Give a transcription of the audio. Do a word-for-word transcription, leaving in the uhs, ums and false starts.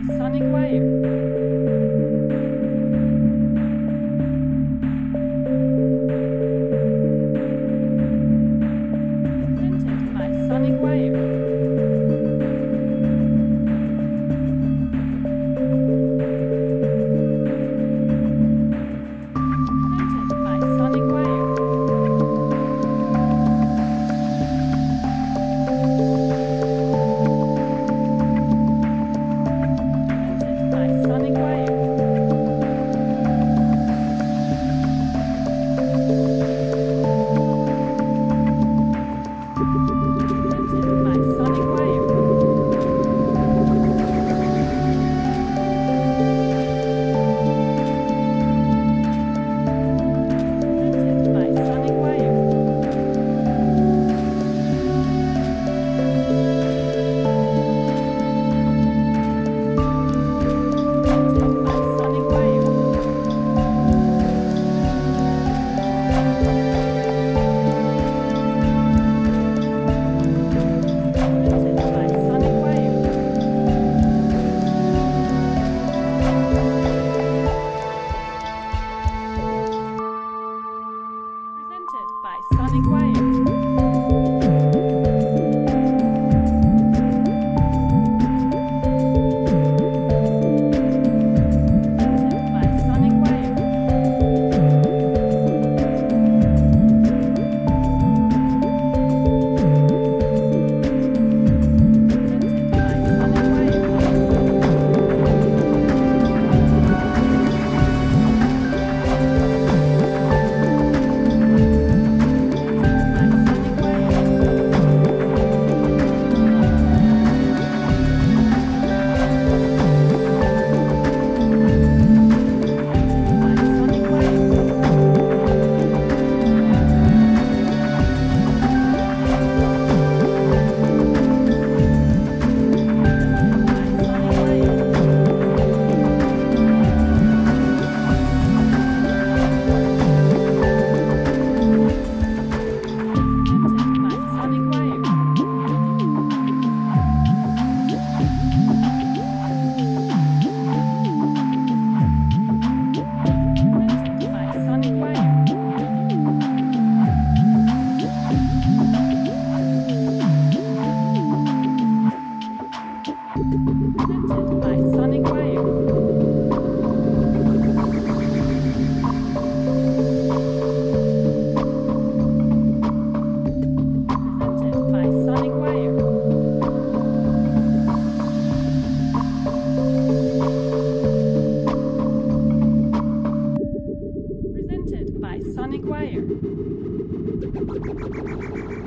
Sonic Wire. Presented by Sonic Wire. Presented by Sonic Wire. Presented by Sonic Wire. Presented by Sonic Wire. Presented by Sonic Wire. Presented by Sonic Wire. Presented by Sonic Wire. Presented by Sonic Wire. Presented by Sonic Wire. Presented by Sonic Wire. By Sonic Wire. Presented by Sonic Wire. Presented by Sonic Wire. Presented by Sonic Wire. Presented by Sonic Wire. Presented by Sonic Wire. Presented by Sonic Wire. Presented by Sonic Wire.